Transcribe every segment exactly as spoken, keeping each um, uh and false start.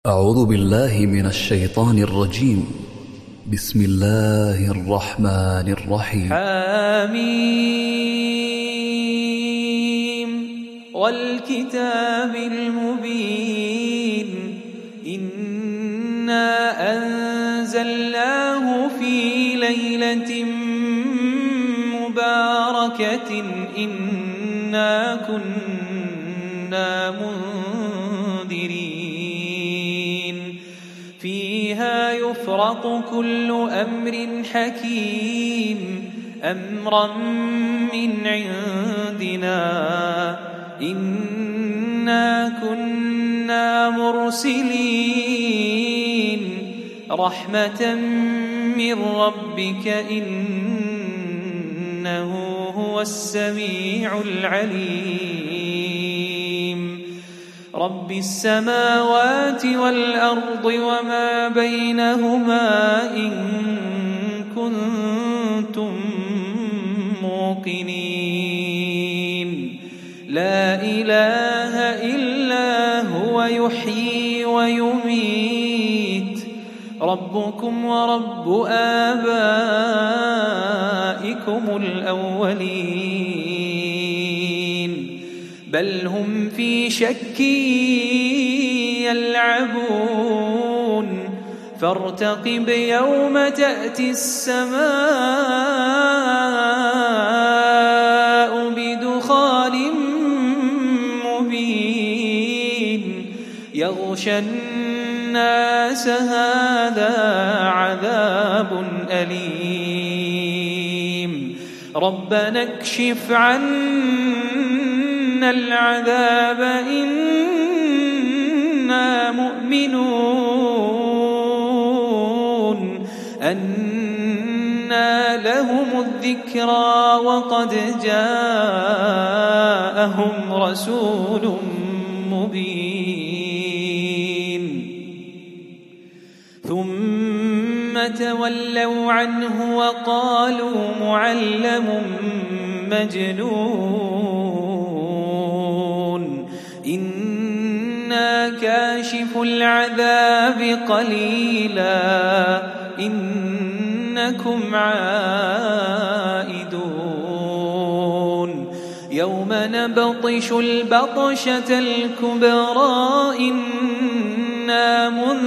أعوذ بالله من الشيطان الرجيم. بسم الله الرحمن الرحيم. حميم والكتاب المبين إنا أنزلناه في ليلة مباركة إنا كنا منذرين فيها يفرق كل أمر حكيم أمرا من عندنا إنا كنا مرسلين رحمة من ربك إنه هو السميع العليم رب السماوات والأرض وما بينهما إن كنتم موقنين لا إله إلا هو يحيي ويميت ربكم ورب آبائكم الأولين بل هم في شك يلعبون فارتقب يوم تأتي السماء بدخان مبين يغشى الناس هذا عذاب أليم ربنا اكشف عنا العذاب إنا مؤمنون أنى لهم الذكرى وقد جاءهم رسول مبين ثم تولوا عنه وقالوا معلم مجنون إنا كاشف العذاب قليلا إنكم عائدون يوم نبطش البطشة الكبرى إنا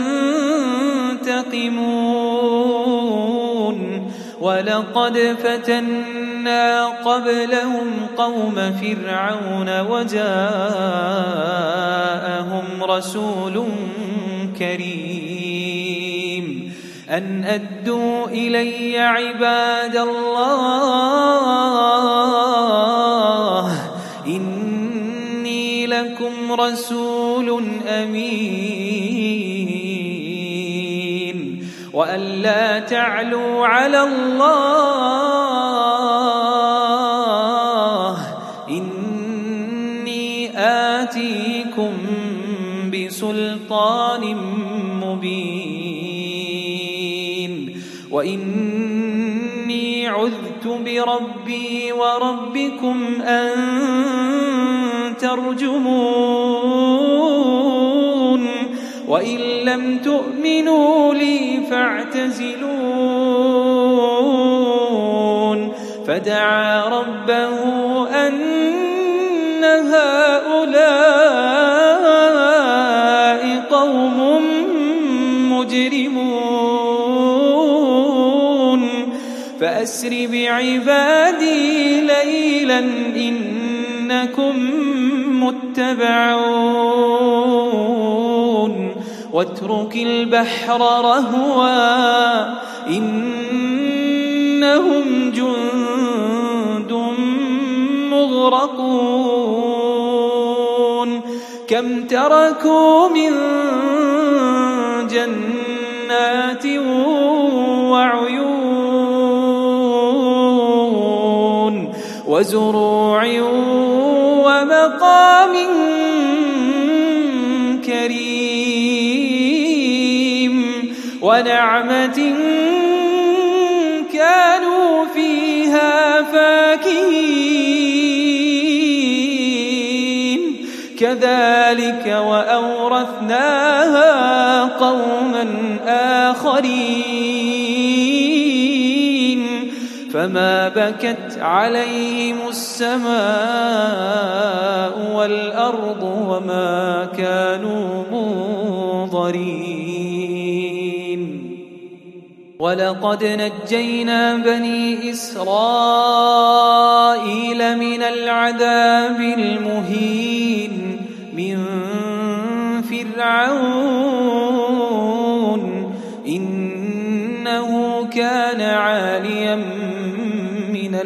منتقمون ولقد فتنا قبلهم قوم فرعون وجاءهم رسول كريم أن أدوا إلي عباد الله إني لكم رسول أمين وأن لا تعلوا على الله إني آتيكم بسلطان مبين وإني عذت بربي وربكم أن ترجمون وإن لم تؤمنوا لي فاعتزلون فدعا ربه أن هؤلاء قوم مجرمون فأسر بعبادي ليلا إنكم متبعون واترك البحر رهوا إنهم جند مغرقون كم تركوا من جنات وعيون وزروع ومقام كريم ونعمة كانوا فيها فاكهين كذلك وأورثناها قوما آخرين فما بكت عليهم السماء والأرض وما كانوا منظرين ولقد نجينا بني إسرائيل من العذاب المهين من فرعون إنه كان عاليا من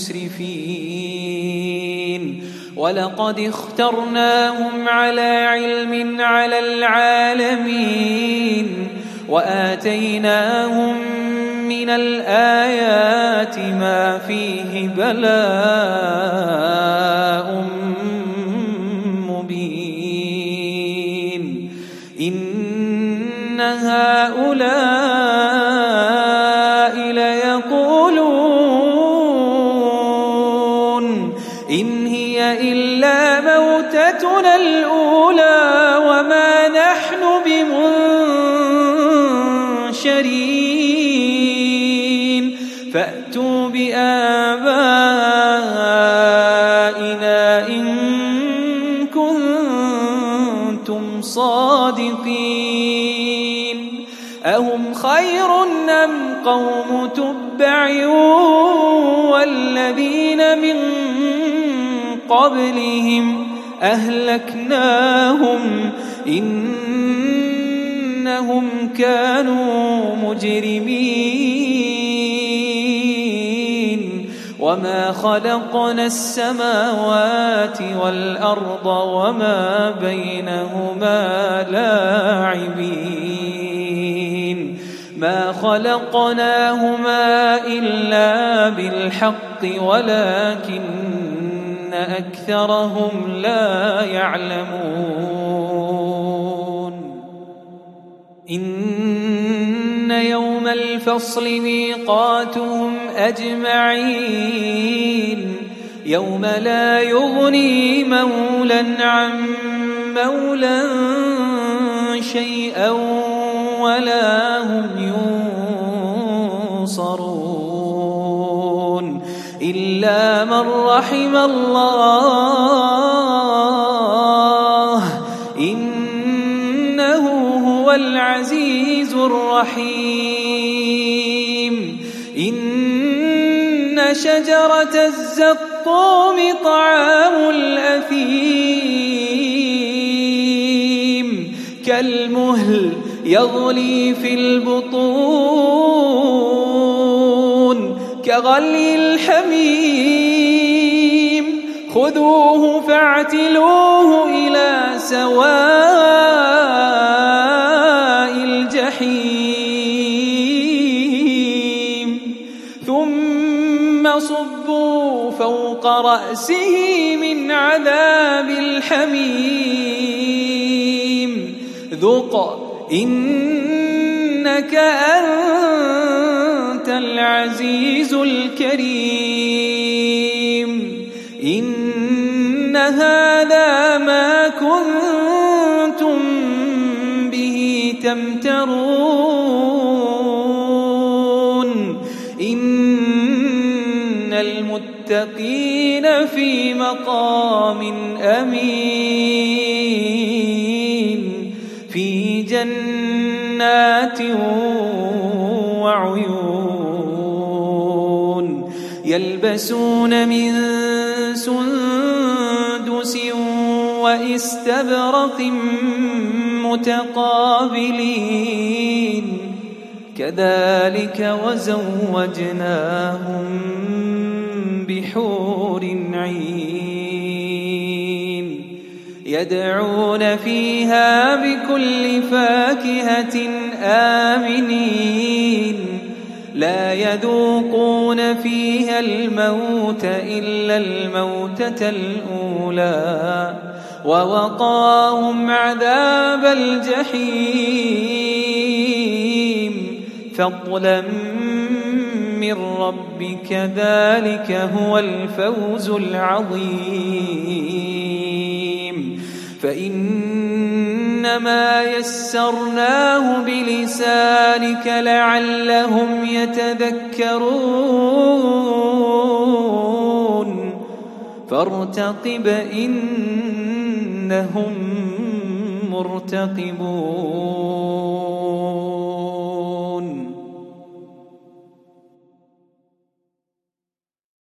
المسرفين ولقد اخترناهم على علم على العالمين وآتيناهم من الآيات ما فيه بلاء مبين إن هؤلاء ليقولون إن هي إلا موتتنا الأولى وما نحن بمنشرين فأتوا بآبائنا إن كنتم صادقين أهم خير أم قوم تبع والذين من قبلهم أهلكناهم إنهم كانوا مجرمين وما خلقنا السماوات والأرض وما بينهما لاعبين ما خلقناهما إلا بالحق ولكن أكثرهم لا يعلمون إن يوم الفصل ميقاتهم أجمعين يوم لا يغني مولا عن مولا شيئا ولا هم ينصرون إلا من رحم الله إنه هو العزيز الرحيم إن شجرة الزقوم طعام الأثيم كالمهل يغلي في البطون كغلي الحميم خذوه فاعتلوه إلى سواء الجحيم ثم صبوا فوق رأسه من عذاب الحميم ذق إنك أنت العزيز الكريم إن هذا ما كنتم به تمترون إن المتقين في مقام أمين في جنات وعيون يلبسون من سندس واستبرق متقابلين كذلك وزوجناهم بحور عين يدعون فيها بكل فاكهة آمنين لا يذوقون فيها الموت إلا الموتة الأولى ووقاهم عذاب الجحيم فضلا من ربك ذلك هو الفوز العظيم فإنما يسرناه بلسانك لعلهم يتذكرون فارتقب إنهم مرتقبون